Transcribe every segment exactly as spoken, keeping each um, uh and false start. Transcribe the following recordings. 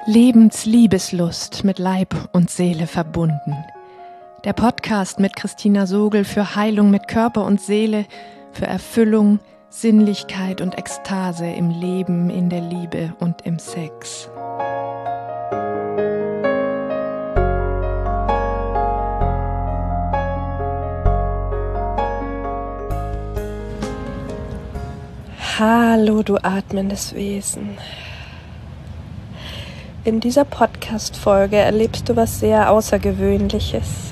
Lebensliebeslust mit Leib und Seele verbunden. Der Podcast mit Christina Sogel für Heilung mit Körper und Seele, für Erfüllung, Sinnlichkeit und Ekstase im Leben, in der Liebe und im Sex. Hallo, du atmendes Wesen. In dieser Podcast-Folge erlebst du was sehr Außergewöhnliches.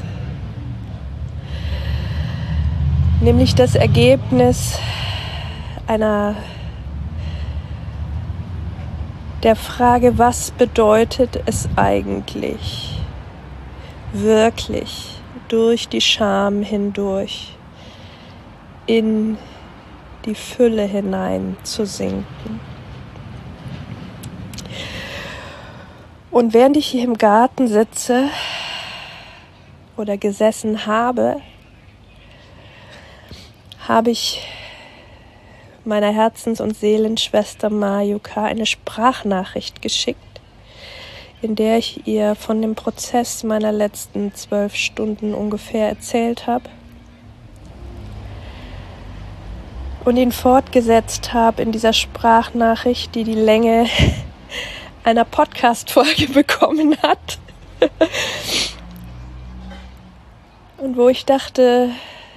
Nämlich das Ergebnis einer der Frage, was bedeutet es eigentlich, wirklich durch die Scham hindurch in die Fülle hinein zu sinken. Und während ich hier im Garten sitze oder gesessen habe, habe ich meiner Herzens- und Seelenschwester Mayuka eine Sprachnachricht geschickt, in der ich ihr von dem Prozess meiner letzten zwölf Stunden ungefähr erzählt habe und ihn fortgesetzt habe in dieser Sprachnachricht, die die Länge einer Podcast-Folge bekommen hat. Und wo ich dachte,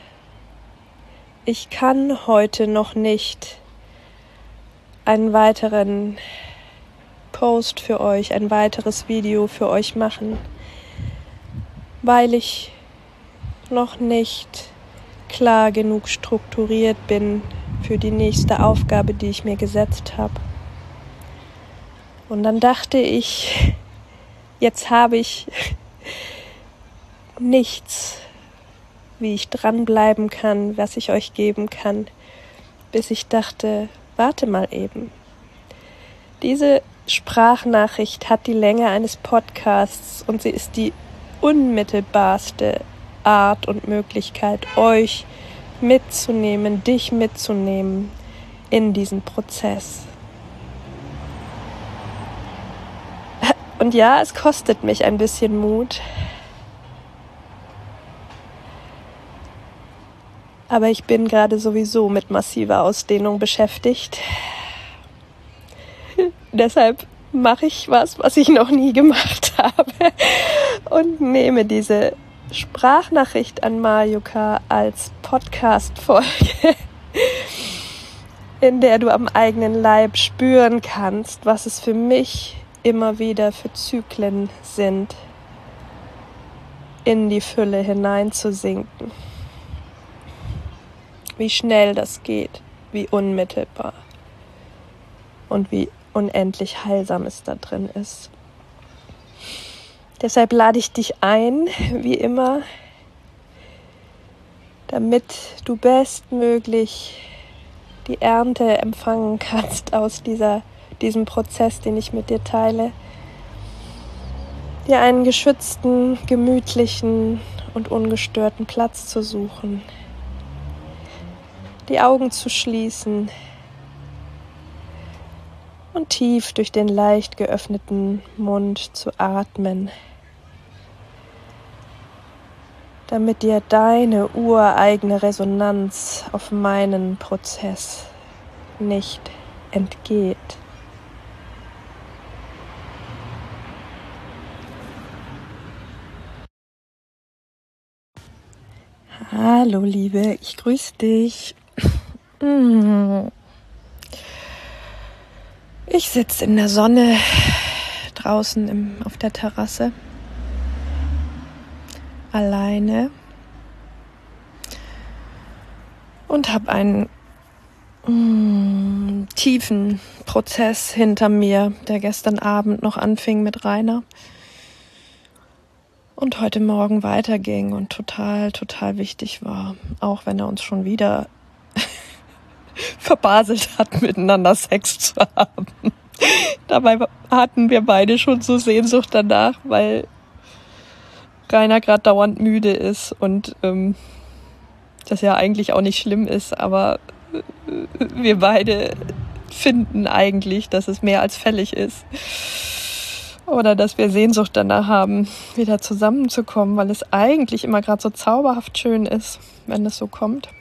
ich kann heute noch nicht einen weiteren Post für euch, ein weiteres Video für euch machen, weil ich noch nicht klar genug strukturiert bin für die nächste Aufgabe, die ich mir gesetzt habe. Und dann dachte ich, jetzt habe ich nichts, wie ich dranbleiben kann, was ich euch geben kann, bis ich dachte, warte mal eben. Diese Sprachnachricht hat die Länge eines Podcasts und sie ist die unmittelbarste Art und Möglichkeit, euch mitzunehmen, dich mitzunehmen in diesen Prozess. Und ja, es kostet mich ein bisschen Mut. Aber ich bin gerade sowieso mit massiver Ausdehnung beschäftigt. Deshalb mache ich was, was ich noch nie gemacht habe. Und nehme diese Sprachnachricht an Mayuka als Podcast-Folge, in der du am eigenen Leib spüren kannst, was es für mich immer wieder für Zyklen sind, in die Fülle hineinzusinken. Wie schnell das geht, wie unmittelbar und wie unendlich heilsam es da drin ist. Deshalb lade ich dich ein, wie immer, damit du bestmöglich die Ernte empfangen kannst aus dieser diesem Prozess, den ich mit dir teile, dir einen geschützten, gemütlichen und ungestörten Platz zu suchen, die Augen zu schließen und tief durch den leicht geöffneten Mund zu atmen, damit dir deine ureigene Resonanz auf meinen Prozess nicht entgeht. Hallo Liebe, ich grüße dich. Ich sitze in der Sonne draußen im, auf der Terrasse, alleine und habe einen mm, tiefen Prozess hinter mir, der gestern Abend noch anfing mit Rainer und heute Morgen weiterging und total, total wichtig war, auch wenn er uns schon wieder verbaselt hat, miteinander Sex zu haben. Dabei hatten wir beide schon so Sehnsucht danach, weil Rainer gerade dauernd müde ist und ähm, das ja eigentlich auch nicht schlimm ist, aber äh, wir beide finden eigentlich, dass es mehr als fällig ist. Oder dass wir Sehnsucht danach haben, wieder zusammenzukommen, weil es eigentlich immer gerade so zauberhaft schön ist, wenn es so kommt.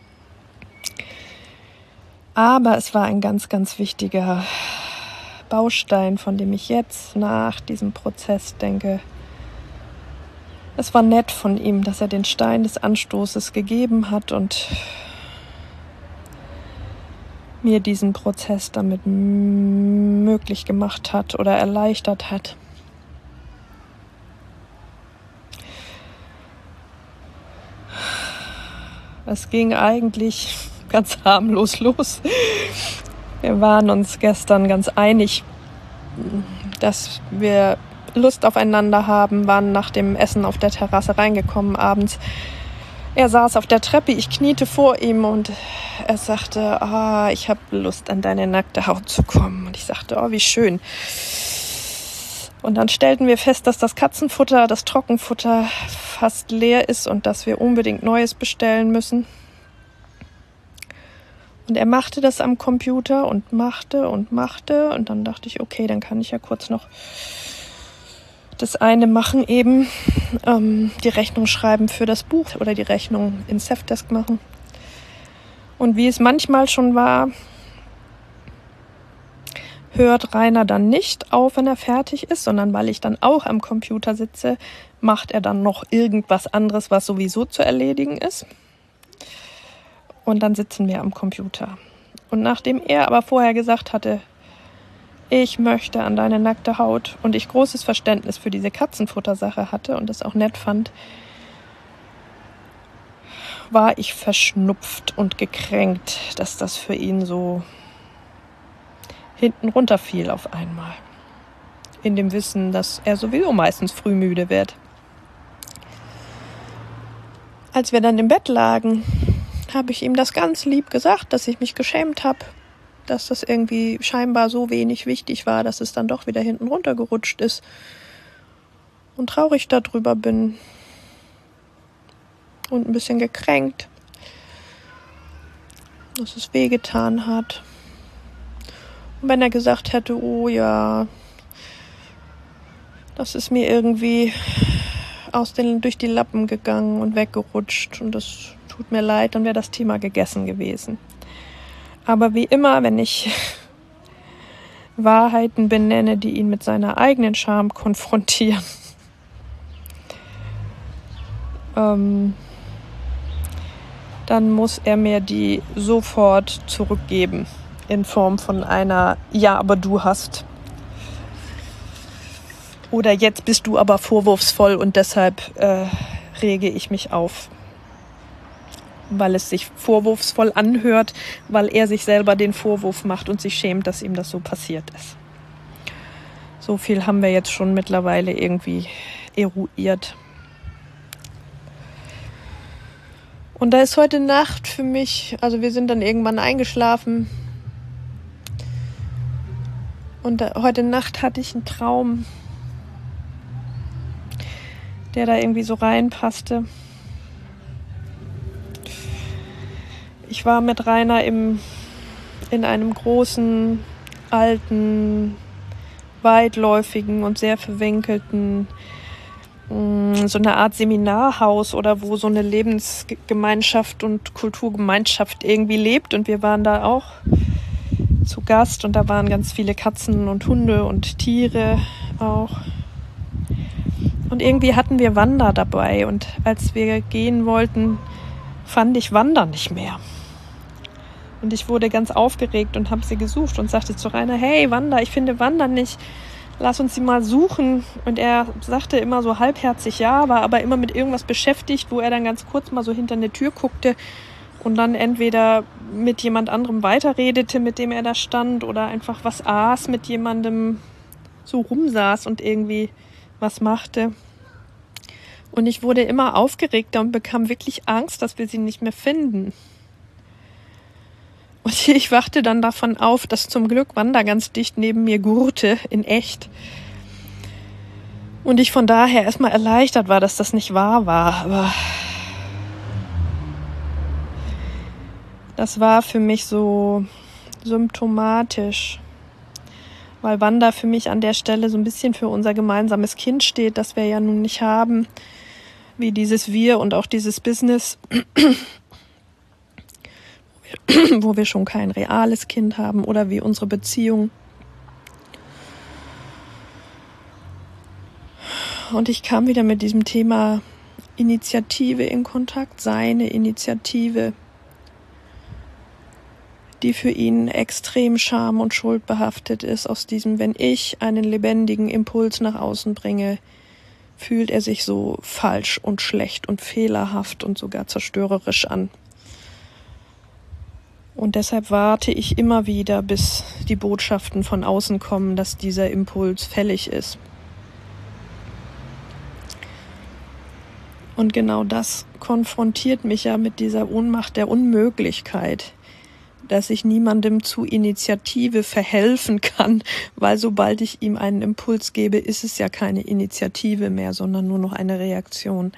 Aber es war ein ganz, ganz wichtiger Baustein, von dem ich jetzt nach diesem Prozess denke. Es war nett von ihm, dass er den Stein des Anstoßes gegeben hat und mir diesen Prozess damit m- möglich gemacht hat oder erleichtert hat. Es ging eigentlich ganz harmlos los. Wir waren uns gestern ganz einig, dass wir Lust aufeinander haben, waren nach dem Essen auf der Terrasse reingekommen abends. Er saß auf der Treppe, ich kniete vor ihm und er sagte, ah, ich habe Lust, an deine nackte Haut zu kommen. Und ich sagte, oh, wie schön. Und dann stellten wir fest, dass das Katzenfutter, das Trockenfutter fast leer ist und dass wir unbedingt Neues bestellen müssen. Und er machte das am Computer und machte und machte. Und dann dachte ich, okay, dann kann ich ja kurz noch das eine machen, eben ähm, die Rechnung schreiben für das Buch oder die Rechnung in Safdesk machen. Und wie es manchmal schon war, hört Rainer dann nicht auf, wenn er fertig ist, sondern weil ich dann auch am Computer sitze, macht er dann noch irgendwas anderes, was sowieso zu erledigen ist. Und dann sitzen wir am Computer. Und nachdem er aber vorher gesagt hatte, ich möchte an deine nackte Haut und ich großes Verständnis für diese Katzenfuttersache hatte und es auch nett fand, war ich verschnupft und gekränkt, dass das für ihn so hinten runterfiel auf einmal. In dem Wissen, dass er sowieso meistens früh müde wird. Als wir dann im Bett lagen, habe ich ihm das ganz lieb gesagt, dass ich mich geschämt habe, dass das irgendwie scheinbar so wenig wichtig war, dass es dann doch wieder hinten runtergerutscht ist und traurig darüber bin und ein bisschen gekränkt, dass es wehgetan hat. Und wenn er gesagt hätte, oh ja, das ist mir irgendwie aus den, durch die Lappen gegangen und weggerutscht und das tut mir leid, dann wäre das Thema gegessen gewesen. Aber wie immer, wenn ich Wahrheiten benenne, die ihn mit seiner eigenen Scham konfrontieren, ähm, dann muss er mir die sofort zurückgeben in Form von einer Ja, aber du hast. Oder jetzt bist du aber vorwurfsvoll und deshalb äh, rege ich mich auf. Weil es sich vorwurfsvoll anhört, weil er sich selber den Vorwurf macht und sich schämt, dass ihm das so passiert ist. So viel haben wir jetzt schon mittlerweile irgendwie eruiert. Und da ist heute Nacht für mich, also wir sind dann irgendwann eingeschlafen und da, heute Nacht hatte ich einen Traum, der da irgendwie so reinpasste. Ich war mit Rainer im, in einem großen, alten, weitläufigen und sehr verwinkelten, mh, so eine Art Seminarhaus oder wo so eine Lebensgemeinschaft und Kulturgemeinschaft irgendwie lebt. Und wir waren da auch zu Gast und da waren ganz viele Katzen und Hunde und Tiere auch. Und irgendwie hatten wir Wanda dabei und als wir gehen wollten, fand ich Wanda nicht mehr. Und ich wurde ganz aufgeregt und habe sie gesucht und sagte zu Rainer, hey Wanda, ich finde Wanda nicht, lass uns sie mal suchen. Und er sagte immer so halbherzig ja, war aber immer mit irgendwas beschäftigt, wo er dann ganz kurz mal so hinter eine Tür guckte und dann entweder mit jemand anderem weiterredete, mit dem er da stand, oder einfach was aß, mit jemandem so rumsaß und irgendwie was machte. Und ich wurde immer aufgeregter und bekam wirklich Angst, dass wir sie nicht mehr finden. Und ich wachte dann davon auf, dass zum Glück Wanda ganz dicht neben mir gurrte, in echt. Und ich von daher erstmal erleichtert war, dass das nicht wahr war. Aber das war für mich so symptomatisch. weil Wanda für mich an der Stelle so ein bisschen für unser gemeinsames Kind steht, das wir ja nun nicht haben, wie dieses Wir und auch dieses Business, wo wir schon kein reales Kind haben, oder wie unsere Beziehung. Und ich kam wieder mit diesem Thema Initiative in Kontakt, seine Initiative, die für ihn extrem scham- und schuldbehaftet ist, aus diesem, wenn ich einen lebendigen Impuls nach außen bringe, fühlt er sich so falsch und schlecht und fehlerhaft und sogar zerstörerisch an. Und deshalb warte ich immer wieder, bis die Botschaften von außen kommen, dass dieser Impuls fällig ist. Und genau das konfrontiert mich ja mit dieser Ohnmacht der Unmöglichkeit, dass ich niemandem zu Initiative verhelfen kann, weil sobald ich ihm einen Impuls gebe, ist es ja keine Initiative mehr, sondern nur noch eine Reaktion.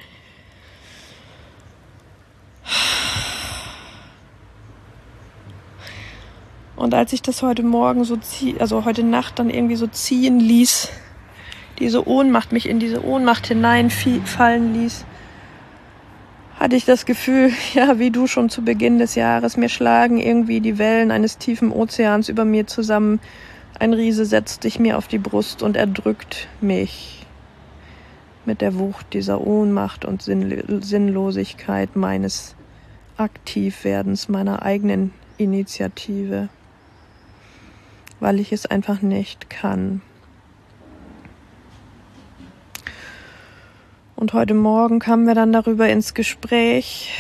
Und als ich das heute Morgen so zieh, also heute Nacht dann irgendwie so ziehen ließ, diese Ohnmacht, mich in diese Ohnmacht hineinfallen ließ, hatte ich das Gefühl, ja, wie du schon zu Beginn des Jahres, mir schlagen irgendwie die Wellen eines tiefen Ozeans über mir zusammen. Ein Riese setzt sich mir auf die Brust und erdrückt mich mit der Wucht dieser Ohnmacht und Sinn- Sinnlosigkeit meines Aktivwerdens, meiner eigenen Initiative, weil ich es einfach nicht kann. Und heute Morgen kamen wir dann darüber ins Gespräch,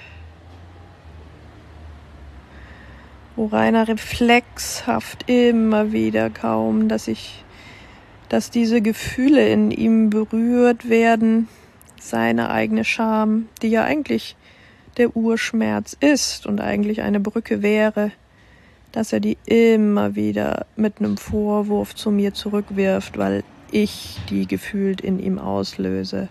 wo Rainer reflexhaft immer wieder kaum, dass ich, dass diese Gefühle in ihm berührt werden, seine eigene Scham, die ja eigentlich der Urschmerz ist und eigentlich eine Brücke wäre, dass er die immer wieder mit einem Vorwurf zu mir zurückwirft, weil ich die gefühlt in ihm auslöse.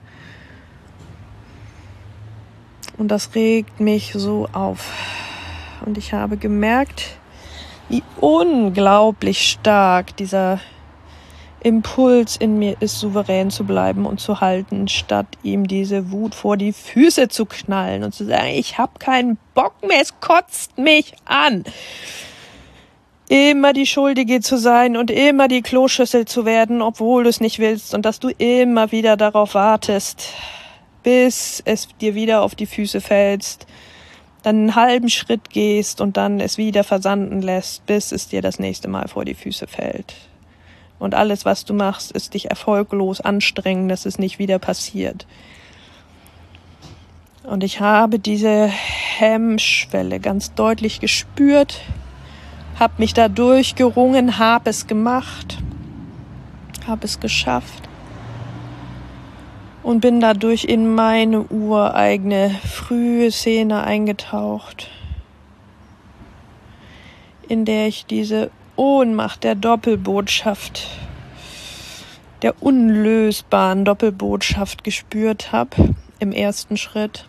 Und das regt mich so auf. Und ich habe gemerkt, wie unglaublich stark dieser Impuls in mir ist, souverän zu bleiben und zu halten, statt ihm diese Wut vor die Füße zu knallen und zu sagen, ich habe keinen Bock mehr, es kotzt mich an. Immer die Schuldige zu sein und immer die Kloschüssel zu werden, obwohl du es nicht willst, und dass du immer wieder darauf wartest, bis es dir wieder auf die Füße fällst, dann einen halben Schritt gehst und dann es wieder versanden lässt, bis es dir das nächste Mal vor die Füße fällt. Und alles, was du machst, ist dich erfolglos anstrengen, dass es nicht wieder passiert. Und ich habe diese Hemmschwelle ganz deutlich gespürt, habe mich da durchgerungen, habe es gemacht, habe es geschafft. Und bin dadurch in meine ureigene frühe Szene eingetaucht, in der ich diese Ohnmacht der Doppelbotschaft, der unlösbaren Doppelbotschaft gespürt habe im ersten Schritt.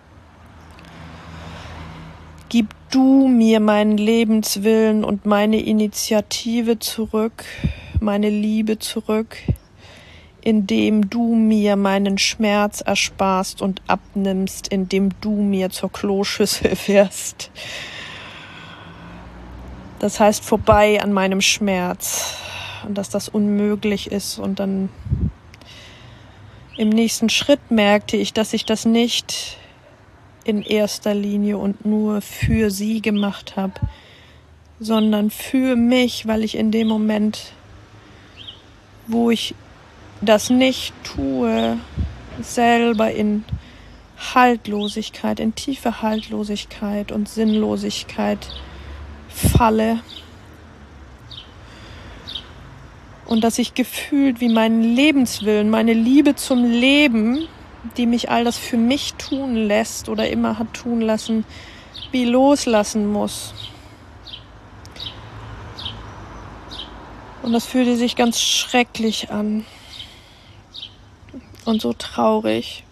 Gib du mir meinen Lebenswillen und meine Initiative zurück, meine Liebe zurück, indem du mir meinen Schmerz ersparst und abnimmst, indem du mir zur Kloschüssel wirst. Das heißt, vorbei an meinem Schmerz und dass das unmöglich ist. Und dann im nächsten Schritt merkte ich, dass ich das nicht in erster Linie und nur für sie gemacht habe, sondern für mich, weil ich in dem Moment, wo ich das nicht tue, selber in Haltlosigkeit, in tiefe Haltlosigkeit und Sinnlosigkeit falle. Und dass ich gefühlt wie meinen Lebenswillen, meine Liebe zum Leben, die mich all das für mich tun lässt oder immer hat tun lassen, wie loslassen muss. Und das fühlte sich ganz schrecklich an. Und so traurig.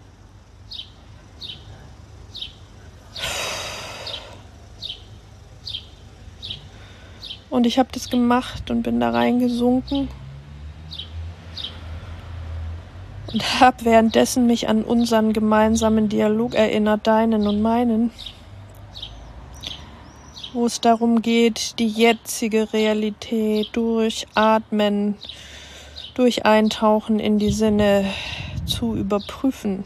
Und ich habe das gemacht und bin da reingesunken und habe währenddessen mich an unseren gemeinsamen Dialog erinnert, deinen und meinen, wo es darum geht, die jetzige Realität durch Atmen, durch Eintauchen in die Sinne zu überprüfen.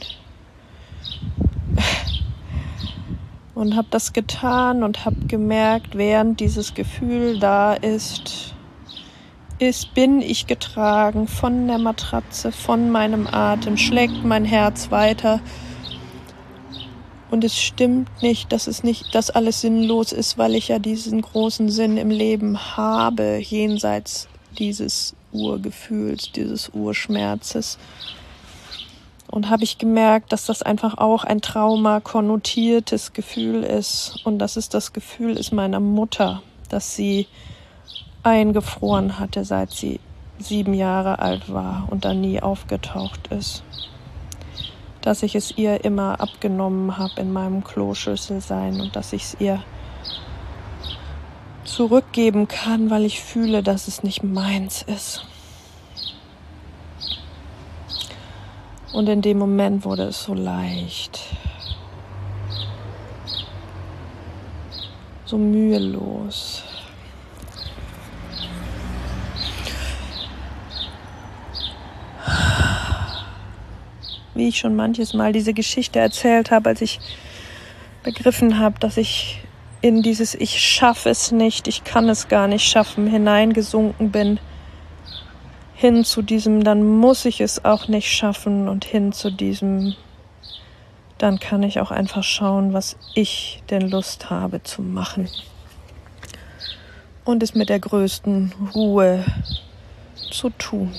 Und habe das getan und habe gemerkt, während dieses Gefühl da ist, ist, bin ich getragen von der Matratze, von meinem Atem, schlägt mein Herz weiter. Und es stimmt nicht, dass es nicht, dass alles sinnlos ist, weil ich ja diesen großen Sinn im Leben habe, jenseits dieses Urgefühls, dieses Urschmerzes. Und habe ich gemerkt, dass das einfach auch ein Trauma-konnotiertes Gefühl ist. Und dass es das Gefühl ist meiner Mutter, dass sie eingefroren hatte, seit sie sieben Jahre alt war und dann nie aufgetaucht ist. Dass ich es ihr immer abgenommen habe in meinem Kloschüsselsein und dass ich es ihr zurückgeben kann, weil ich fühle, dass es nicht meins ist. Und in dem Moment wurde es so leicht, so mühelos. Wie ich schon manches Mal diese Geschichte erzählt habe, als ich begriffen habe, dass ich in dieses Ich schaffe es nicht, ich kann es gar nicht schaffen, hineingesunken bin, hin zu diesem, dann muss ich es auch nicht schaffen und hin zu diesem, dann kann ich auch einfach schauen, was ich denn Lust habe zu machen. Und es mit der größten Ruhe zu tun.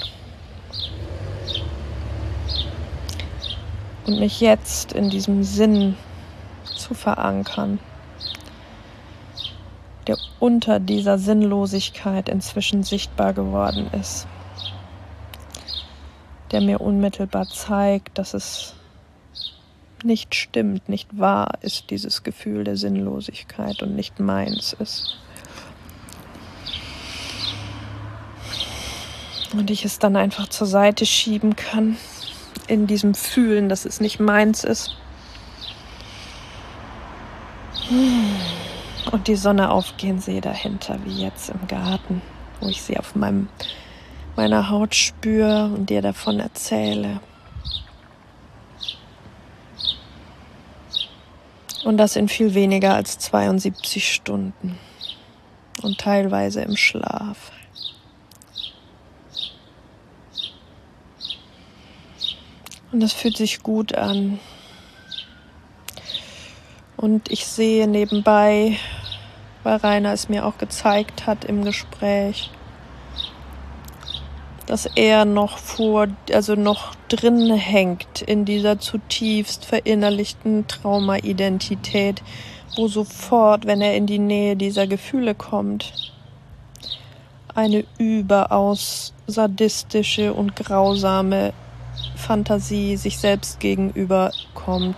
Und mich jetzt in diesem Sinn zu verankern, der unter dieser Sinnlosigkeit inzwischen sichtbar geworden ist, der mir unmittelbar zeigt, dass es nicht stimmt, nicht wahr ist, dieses Gefühl der Sinnlosigkeit und nicht meins ist. Und ich es dann einfach zur Seite schieben kann, in diesem Fühlen, dass es nicht meins ist. Und die Sonne aufgehen sehe dahinter, wie jetzt im Garten, wo ich sie auf meinem, meiner Haut spüre und dir davon erzähle. Und das in viel weniger als zweiundsiebzig Stunden und teilweise im Schlaf. Und das fühlt sich gut an. Und ich sehe nebenbei, weil Rainer es mir auch gezeigt hat im Gespräch, dass er noch vor, also noch drin hängt in dieser zutiefst verinnerlichten Trauma-Identität, wo sofort, wenn er in die Nähe dieser Gefühle kommt, eine überaus sadistische und grausame Fantasie sich selbst gegenüber kommt.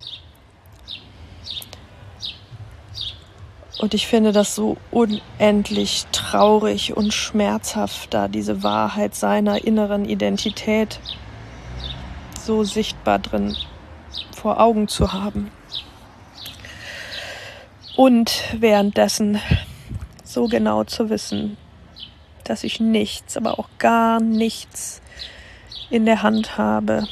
Und ich finde das so unendlich traurig und schmerzhaft, da diese Wahrheit seiner inneren Identität so sichtbar drin vor Augen zu haben. Und währenddessen so genau zu wissen, dass ich nichts, aber auch gar nichts in der Hand habe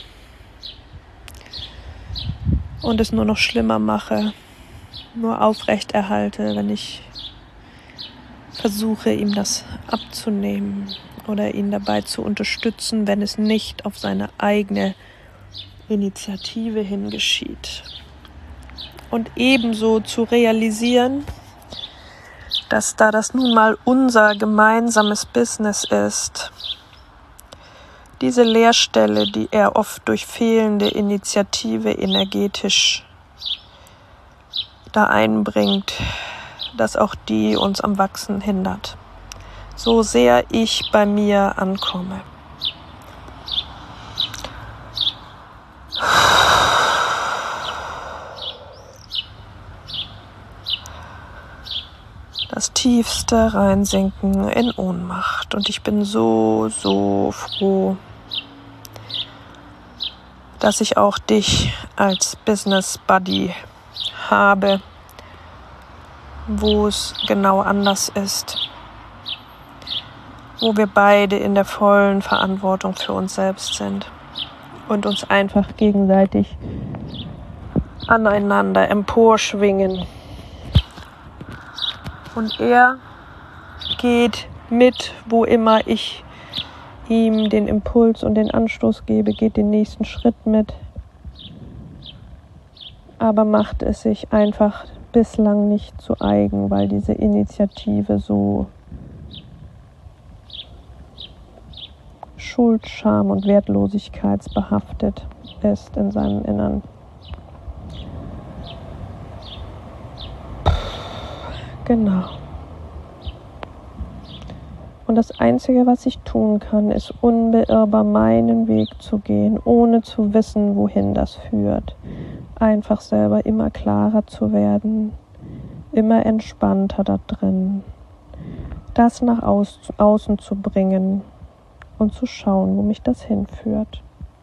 und es nur noch schlimmer mache, nur aufrechterhalte, wenn ich versuche, ihm das abzunehmen oder ihn dabei zu unterstützen, wenn es nicht auf seine eigene Initiative hin geschieht. Und ebenso zu realisieren, dass da das nun mal unser gemeinsames Business ist, diese Leerstelle, die er oft durch fehlende Initiative energetisch da einbringt, dass auch die uns am Wachsen hindert. So sehr ich bei mir ankomme. Das Tiefste reinsinken in Ohnmacht. Und ich bin so, so froh, dass ich auch dich als Business Buddy habe, wo es genau anders ist, wo wir beide in der vollen Verantwortung für uns selbst sind und uns einfach gegenseitig aneinander emporschwingen. Und er geht mit, wo immer ich ihm den Impuls und den Anstoß gebe, geht den nächsten Schritt mit, aber macht es sich einfach bislang nicht zu eigen, weil diese Initiative so Schuld, Scham und Wertlosigkeitsbehaftet ist in seinem Innern. Genau. Und das Einzige, was ich tun kann, ist unbeirrbar meinen Weg zu gehen, ohne zu wissen, wohin das führt. Einfach selber immer klarer zu werden, immer entspannter da drin, das nach au- außen zu bringen und zu schauen, wo mich das hinführt.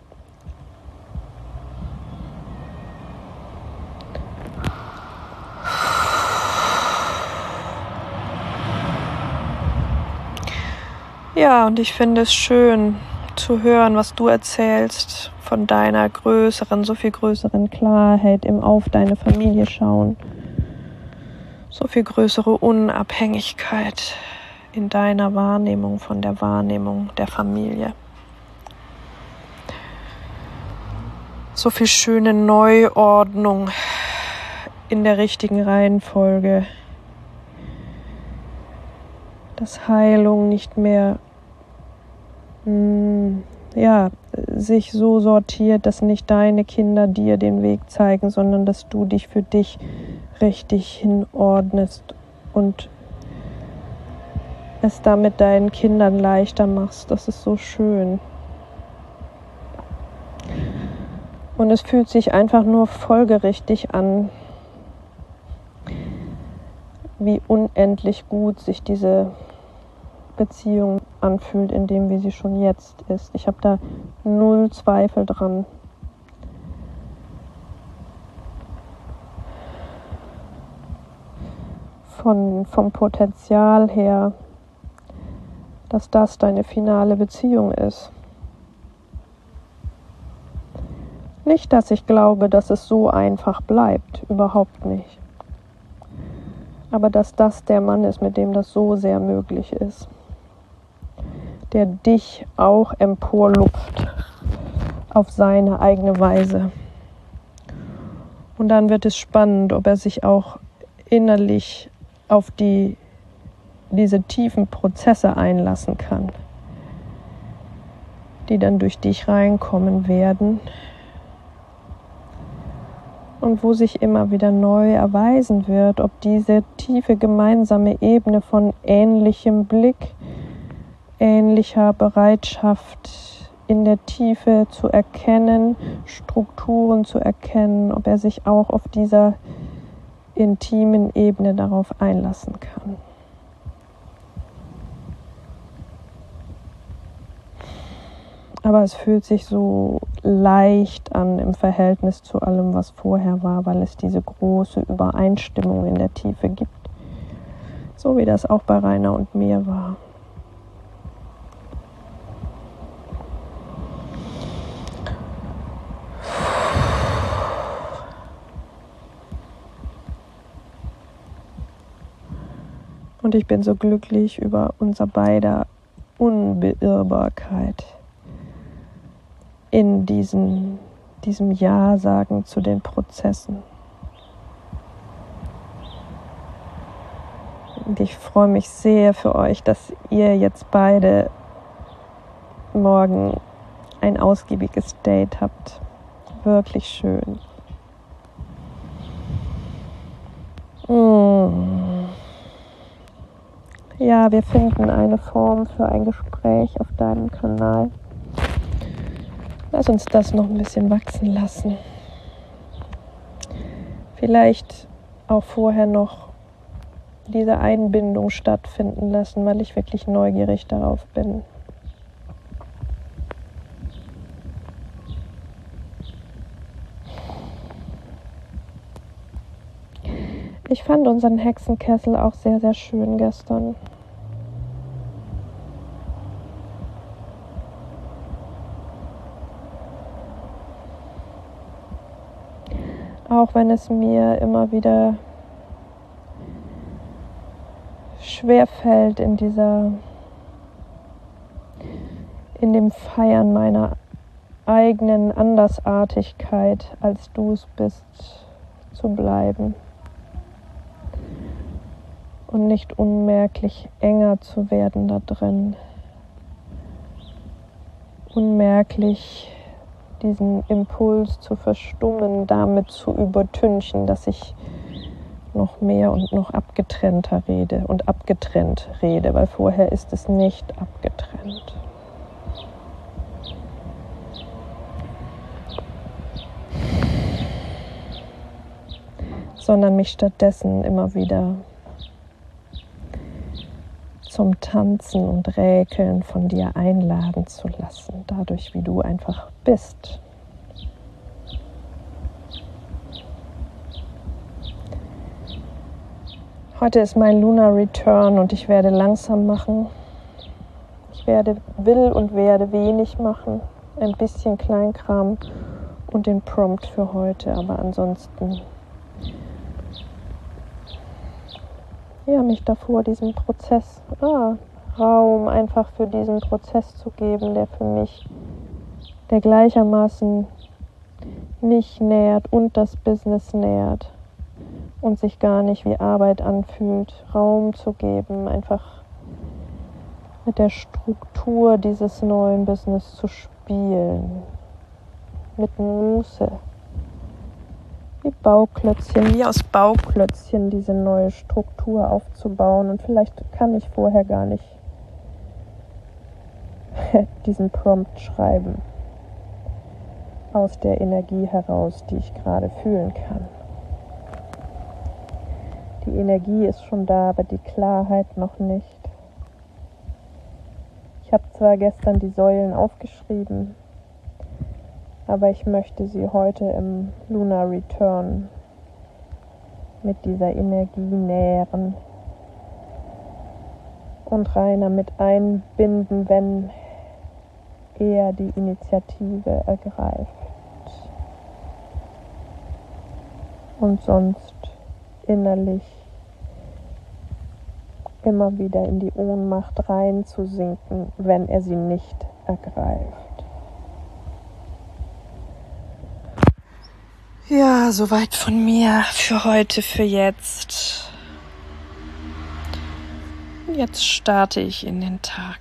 Ja, und ich finde es schön zu hören, was du erzählst von deiner größeren, so viel größeren Klarheit im Auf deine Familie schauen. So viel größere Unabhängigkeit in deiner Wahrnehmung von der Wahrnehmung der Familie. So viel schöne Neuordnung in der richtigen Reihenfolge. Dass Heilung nicht mehr mh, ja, sich so sortiert, dass nicht deine Kinder dir den Weg zeigen, sondern dass du dich für dich richtig hinordnest und es damit deinen Kindern leichter machst. Das ist so schön. Und es fühlt sich einfach nur folgerichtig an, wie unendlich gut sich diese Beziehung anfühlt, in dem, wie sie schon jetzt ist. Ich habe da null Zweifel dran. Von, vom Potenzial her, dass das deine finale Beziehung ist. Nicht, dass ich glaube, dass es so einfach bleibt, überhaupt nicht. Aber dass das der Mann ist, mit dem das so sehr möglich ist. Der dich auch emporlupft auf seine eigene Weise. Und dann wird es spannend, ob er sich auch innerlich auf die, diese tiefen Prozesse einlassen kann, die dann durch dich reinkommen werden und wo sich immer wieder neu erweisen wird, ob diese tiefe gemeinsame Ebene von ähnlichem Blick, ähnlicher Bereitschaft in der Tiefe zu erkennen, Strukturen zu erkennen, ob er sich auch auf dieser intimen Ebene darauf einlassen kann. Aber es fühlt sich so leicht an im Verhältnis zu allem, was vorher war, weil es diese große Übereinstimmung in der Tiefe gibt. So wie das auch bei Rainer und mir war. Und ich bin so glücklich über unser beider Unbeirrbarkeit in diesen, diesem Ja-Sagen zu den Prozessen. Und ich freue mich sehr für euch, dass ihr jetzt beide morgen ein ausgiebiges Date habt. Wirklich schön. Mm. Ja, wir finden eine Form für ein Gespräch auf deinem Kanal. Lass uns das noch ein bisschen wachsen lassen. Vielleicht auch vorher noch diese Einbindung stattfinden lassen, weil ich wirklich neugierig darauf bin. Ich fand unseren Hexenkessel auch sehr, sehr schön gestern. Auch wenn es mir immer wieder schwerfällt in dieser, in dem Feiern meiner eigenen Andersartigkeit, als du es bist, zu bleiben und nicht unmerklich enger zu werden da drin, unmerklich diesen Impuls zu verstummen, damit zu übertünchen, dass ich noch mehr und noch abgetrennter rede und abgetrennt rede, weil vorher ist es nicht abgetrennt. Sondern mich stattdessen immer wieder zum Tanzen und Räkeln von dir einladen zu lassen, dadurch, wie du einfach bist. Heute ist mein Lunar Return und ich werde langsam machen. Ich werde, will und werde wenig machen, ein bisschen Kleinkram und den Prompt für heute, aber ansonsten ja, mich davor diesem Prozess, ah, Raum einfach für diesen Prozess zu geben, der für mich, der gleichermaßen mich nährt und das Business nährt und sich gar nicht wie Arbeit anfühlt, Raum zu geben, einfach mit der Struktur dieses neuen Business zu spielen, mit Muße. Wie Bauklötzchen, wie aus Bauklötzchen diese neue Struktur aufzubauen. Und vielleicht kann ich vorher gar nicht diesen Prompt schreiben aus der Energie heraus, die ich gerade fühlen kann. Die Energie ist schon da, aber die Klarheit noch nicht. Ich habe zwar gestern die Säulen aufgeschrieben, aber ich möchte sie heute im Lunar Return mit dieser Energie nähren und Rainer mit einbinden, wenn er die Initiative ergreift. Und sonst innerlich immer wieder in die Ohnmacht reinzusinken, wenn er sie nicht ergreift. Ja, soweit von mir für heute, für jetzt. Jetzt starte ich in den Tag.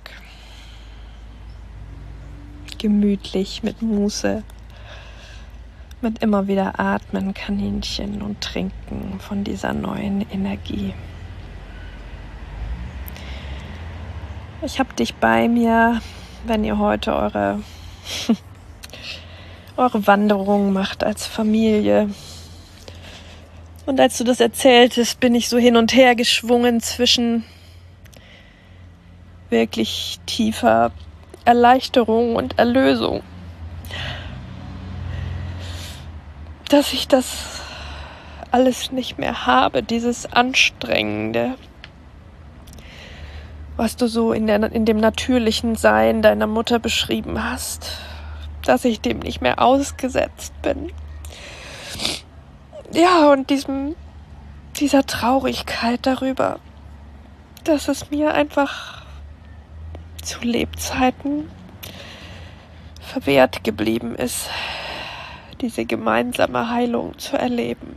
Gemütlich, mit Muße, mit immer wieder Atmen, Kaninchen und Trinken von dieser neuen Energie. Ich habe dich bei mir, wenn ihr heute eure eure Wanderung macht als Familie. Und als du das erzähltest, bin ich so hin und her geschwungen zwischen wirklich tiefer Erleichterung und Erlösung. Dass ich das alles nicht mehr habe, dieses Anstrengende, was du so in, der, in dem natürlichen Sein deiner Mutter beschrieben hast, dass ich dem nicht mehr ausgesetzt bin. Ja, und diesem, dieser Traurigkeit darüber, dass es mir einfach zu Lebzeiten verwehrt geblieben ist, diese gemeinsame Heilung zu erleben.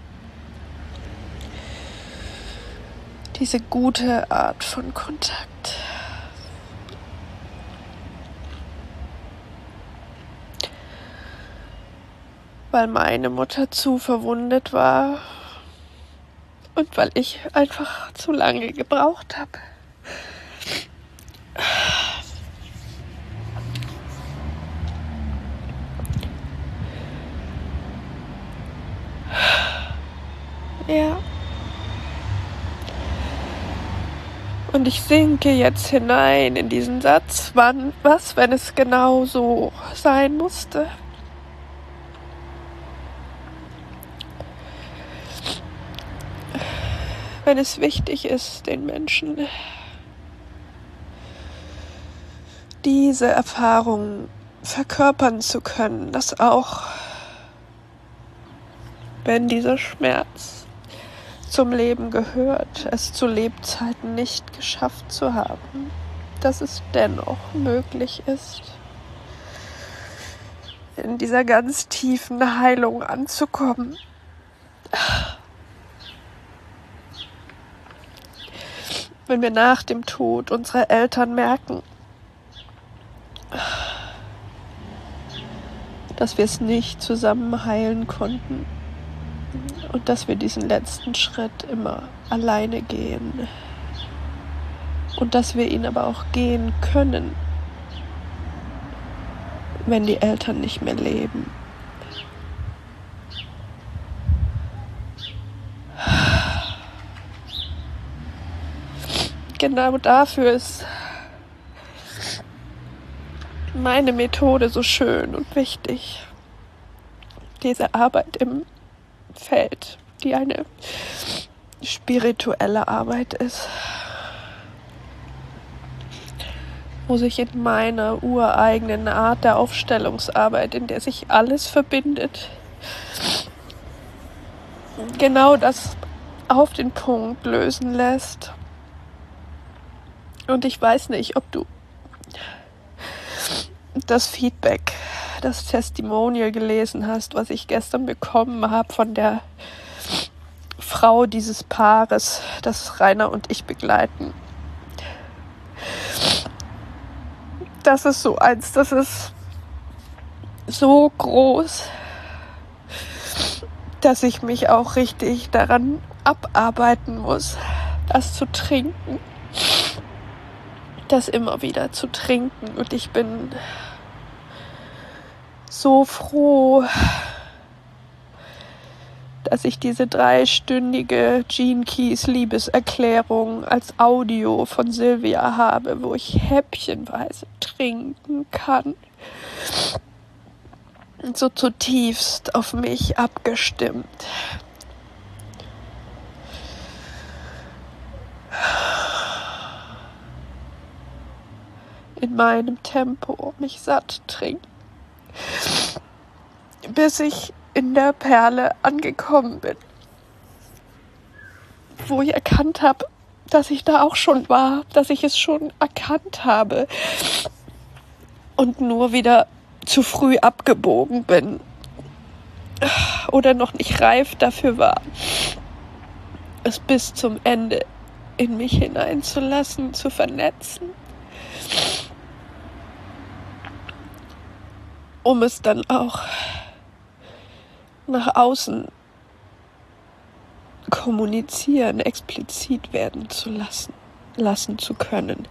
Diese gute Art von Kontakt. Weil meine Mutter zu verwundet war und weil ich einfach zu lange gebraucht habe. Ja. Und ich sinke jetzt hinein in diesen Satz, wann, was, wenn es genau so sein musste? Wenn es wichtig ist, den Menschen diese Erfahrung verkörpern zu können, dass auch wenn dieser Schmerz zum Leben gehört, es zu Lebzeiten nicht geschafft zu haben, dass es dennoch möglich ist, in dieser ganz tiefen Heilung anzukommen. Wenn wir nach dem Tod unserer Eltern merken, dass wir es nicht zusammen heilen konnten und dass wir diesen letzten Schritt immer alleine gehen und dass wir ihn aber auch gehen können, wenn die Eltern nicht mehr leben. Genau dafür ist meine Methode so schön und wichtig. Diese Arbeit im Feld, die eine spirituelle Arbeit ist, wo sich in meiner ureigenen Art der Aufstellungsarbeit, in der sich alles verbindet, genau das auf den Punkt lösen lässt. Und ich weiß nicht, ob du das Feedback, das Testimonial gelesen hast, was ich gestern bekommen habe von der Frau dieses Paares, das Rainer und ich begleiten. Das ist so eins, das ist so groß, dass ich mich auch richtig daran abarbeiten muss, das zu trinken. Das immer wieder zu trinken. Und ich bin so froh, dass ich diese dreistündige Gene Keys Liebeserklärung als Audio von Silvia habe, wo ich häppchenweise trinken kann. Und so zutiefst auf mich abgestimmt. In meinem Tempo mich satt trinken, bis ich in der Perle angekommen bin, wo ich erkannt habe, dass ich da auch schon war, dass ich es schon erkannt habe und nur wieder zu früh abgebogen bin oder noch nicht reif dafür war, es bis zum Ende in mich hineinzulassen, zu vernetzen, um es dann auch nach außen kommunizieren, explizit werden zu lassen, lassen zu können.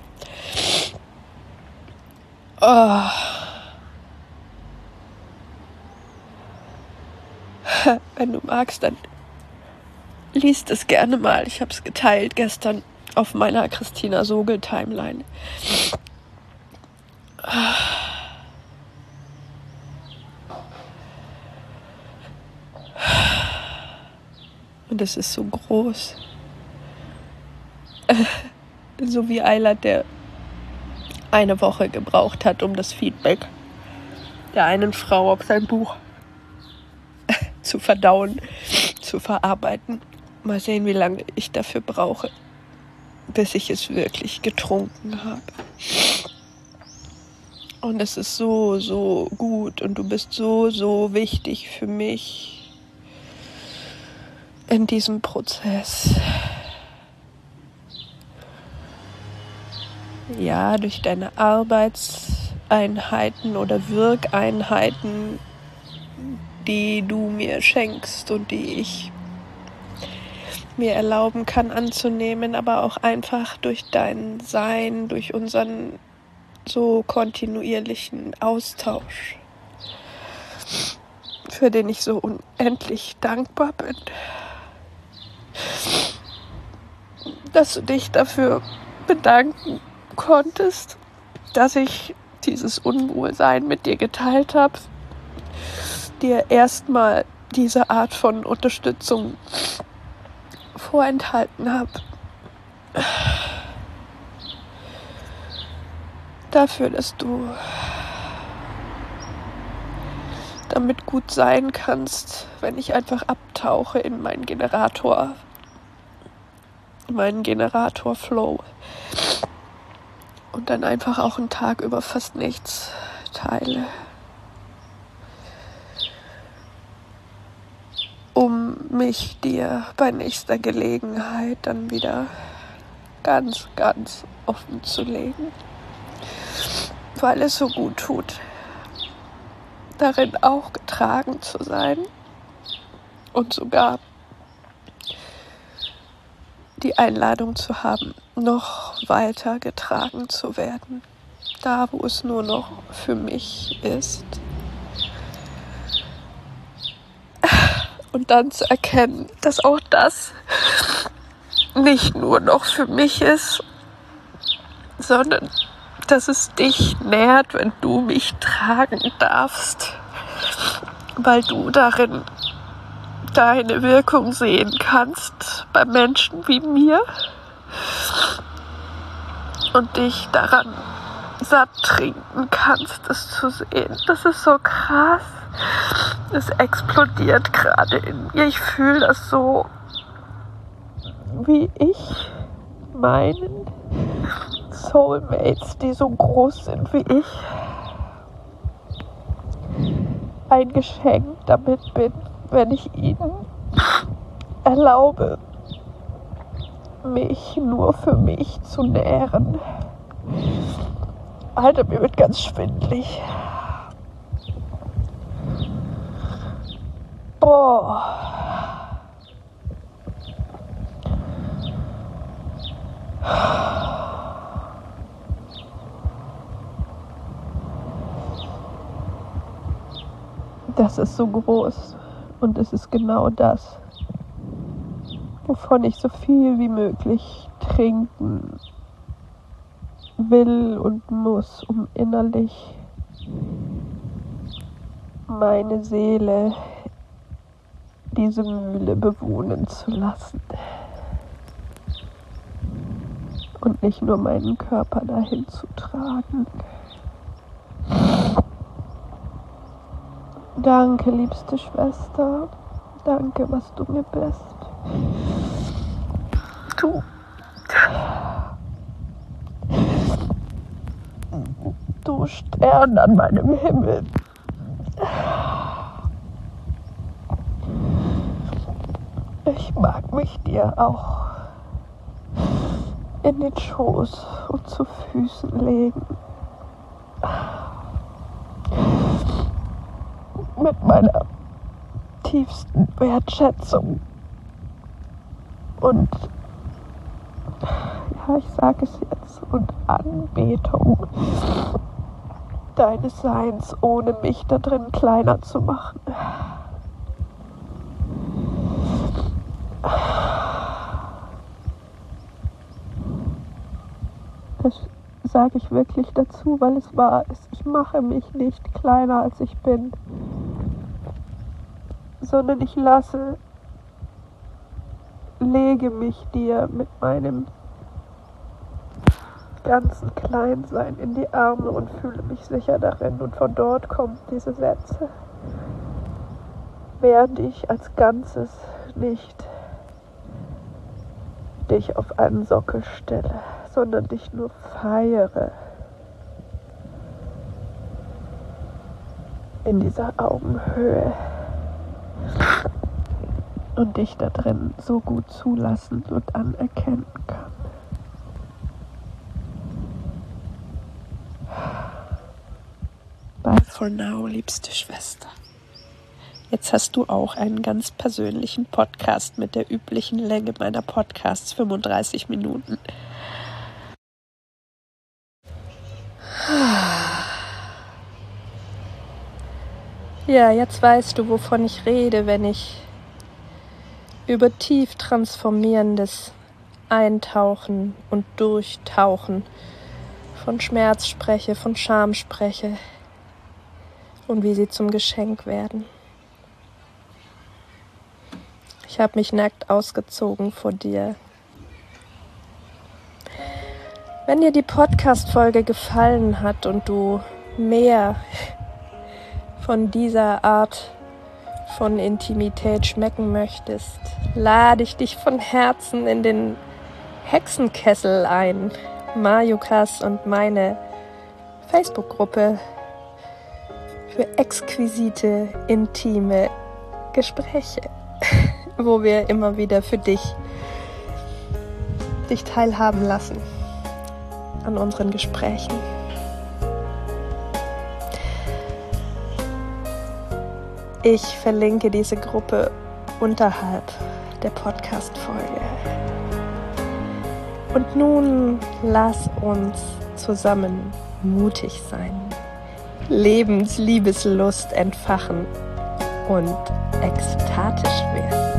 Oh. Wenn du magst, dann liest es gerne mal. Ich habe es geteilt gestern auf meiner Christina Sogel Timeline. Und es ist so groß. So wie Eilert, der eine Woche gebraucht hat, um das Feedback der einen Frau auf sein Buch zu verdauen, zu verarbeiten. Mal sehen, wie lange ich dafür brauche, bis ich es wirklich getrunken habe. Und es ist so, so gut und du bist so, so wichtig für mich in diesem Prozess. Ja, durch deine Arbeitseinheiten oder Wirkeinheiten, die du mir schenkst und die ich mir erlauben kann anzunehmen, aber auch einfach durch dein Sein, durch unseren so kontinuierlichen Austausch, für den ich so unendlich dankbar bin, dass du dich dafür bedanken konntest, dass ich dieses Unwohlsein mit dir geteilt habe, dir erstmal diese Art von Unterstützung vorenthalten habe. Dafür, dass du damit gut sein kannst, wenn ich einfach abtauche in meinen Generator, in meinen Generator-Flow und dann einfach auch einen Tag über fast nichts teile. Um mich dir bei nächster Gelegenheit dann wieder ganz, ganz offen zu legen, weil es so gut tut, darin auch getragen zu sein und sogar die Einladung zu haben, noch weiter getragen zu werden, da wo es nur noch für mich ist. Und dann zu erkennen, dass auch das nicht nur noch für mich ist, sondern dass es dich nährt, wenn du mich tragen darfst, weil du darin deine Wirkung sehen kannst bei Menschen wie mir und dich daran satt trinken kannst, das zu sehen. Das ist so krass. Es explodiert gerade in mir. Ich fühle das so, wie ich meinen Soulmates, die so groß sind wie ich, ein Geschenk damit bin, wenn ich ihnen erlaube, mich nur für mich zu nähren. Alter, mir wird ganz schwindelig. Boah. Das ist so groß und es ist genau das, wovon ich so viel wie möglich trinken will und muss, um innerlich meine Seele, diese Mühle bewohnen zu lassen und nicht nur meinen Körper dahin zu tragen. Danke, liebste Schwester. Danke, was du mir bist. Du. Du Stern an meinem Himmel. Ich mag mich dir auch in den Schoß und zu Füßen legen. Mit meiner tiefsten Wertschätzung und, ja, ich sage es jetzt, und Anbetung deines Seins, ohne mich da drin kleiner zu machen. Das sage ich wirklich dazu, weil es wahr ist. Ich mache mich nicht kleiner, als ich bin, sondern ich lasse, lege mich dir mit meinem ganzen Kleinsein in die Arme und fühle mich sicher darin. Und von dort kommen diese Sätze, während ich als Ganzes nicht dich auf einen Sockel stelle, sondern dich nur feiere in dieser Augenhöhe und dich da drin so gut zulassen und anerkennen kann. Bye for now, liebste Schwester. Jetzt hast du auch einen ganz persönlichen Podcast mit der üblichen Länge meiner Podcasts, fünfunddreißig Minuten. Ja, jetzt weißt du, wovon ich rede, wenn ich über tief Transformierendes eintauchen und durchtauchen, von Schmerz spreche, von Scham spreche und wie sie zum Geschenk werden. Ich habe mich nackt ausgezogen vor dir. Wenn dir die Podcast-Folge gefallen hat und du mehr von dieser Art von Intimität schmecken möchtest, lade ich dich von Herzen in den Hexenkessel ein, Majukas und meine Facebook-Gruppe für exquisite, intime Gespräche, wo wir immer wieder für dich dich teilhaben lassen an unseren Gesprächen. Ich verlinke diese Gruppe unterhalb der Podcast-Folge. Und nun lass uns zusammen mutig sein, Lebens-Liebeslust entfachen und ekstatisch werden.